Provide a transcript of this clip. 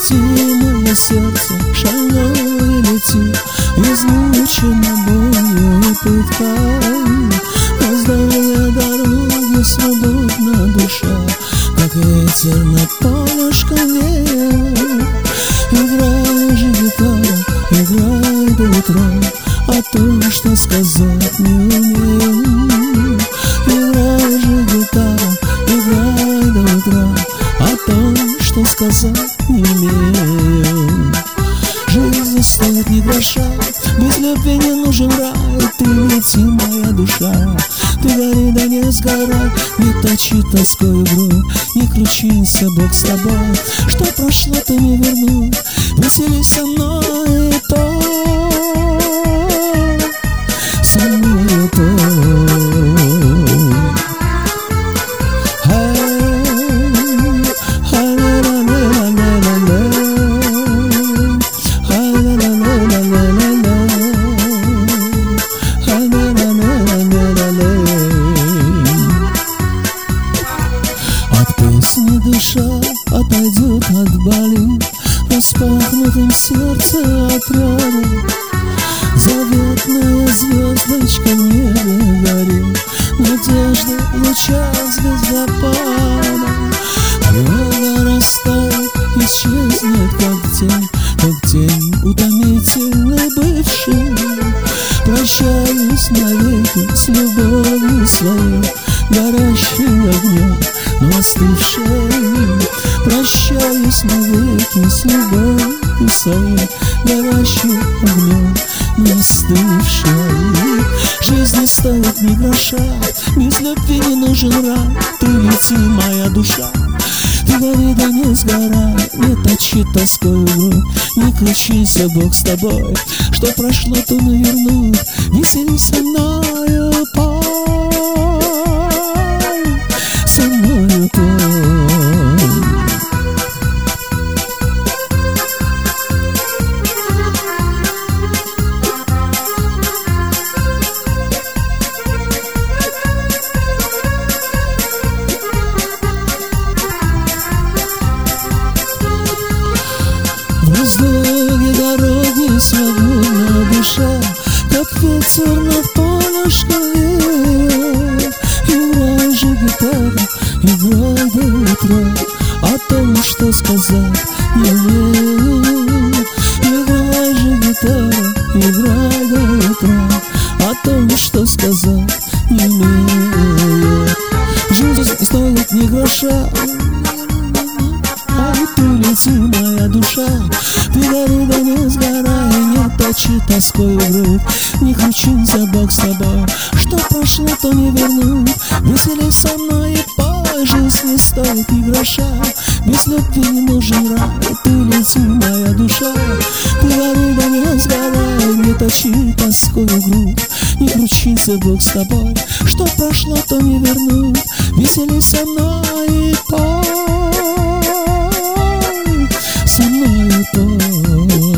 лети, мое сердце, шальное лети, измучено болью пыткой. Раздавая дороги, свободна душа, как ветер на полюшко веет. Играй же, гитара, играй до утра, а то, что сказать не умею. Играй же, гитара, играй до утра, а то, что сказать не умею. Жизнь не стоит ни гроша, без любви не нужен рай. Ты лети, моя душа, ты гори да не сгорай. Не точи тоскою грудь, не кручинься, Бог с тобой. Что прошло, то не вернуть, веселись со мной, то со мной, то. От песни душа отойдет от боли, распахнутым сердце отряда. Заветная звездочка в небе горит, надежда в лучах звездопада. Тревога растает, исчезнет, как тень утомительный бывший. Прощаюсь навеки с любовью своей, горящей огнем, но остывшей. Прощаюсь навеки с любовью своей, горящей огнем, но остывшей. Жизнь не стоит ни гроша, без любви не нужен рай. Ты лети, моя душа, ты гори да не сгорай. Не точи тоскою грудь, не кручинься, Бог с тобой. Что прошло, то не вернуть, веселись со мною, пой со мною, пой. В раздолье дороги свободна душа, как ветер на полюшко веет. Играй же, гитара, играй до утра, о том, что сказать не умею. Играй же, гитара, играй до утра, о том, что сказать не умею. Жизнь не стоит ни гроша, ай, ты лети, моя душа, ты гори да не сгорай. Не точи тоскою грудь, не кручинься, Бог с тобой. Что прошло, то не вернуть, веселись со мной и пой. Жизнь не стоит ни гроша, без любви не нужен рай. Ты лети, моя душа, ты гори да не сгорай. Не точи тоскою грудь, не кручинься, Бог с тобой. Что прошло, то не вернуть, веселись со мной и пой со мною, пой.